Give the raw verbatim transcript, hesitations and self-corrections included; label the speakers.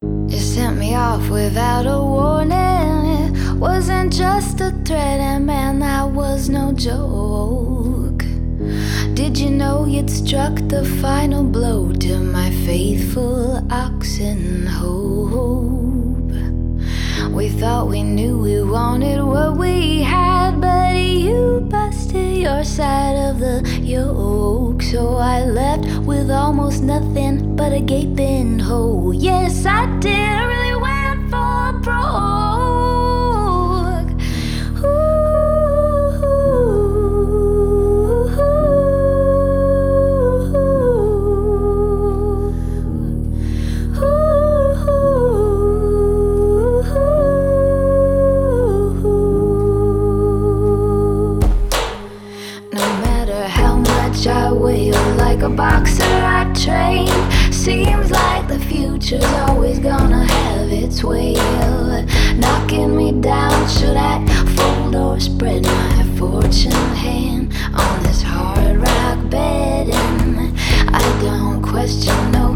Speaker 1: You sent me off without a warning. It wasn't just a threat, and man, that was no joke. Did you know you'd struck the final blow to my faithful oxen hope? We thought we knew we wanted what we had, but you busted your side of the yoke. So I left with almost nothing but a gaping hole. Yes, I did, I really went for broke. I wail like a boxer I train. Seems like the future's always gonna have its way of knocking me down. Should I fold or spread my fortune hand on this hard rock bed? And I don't question no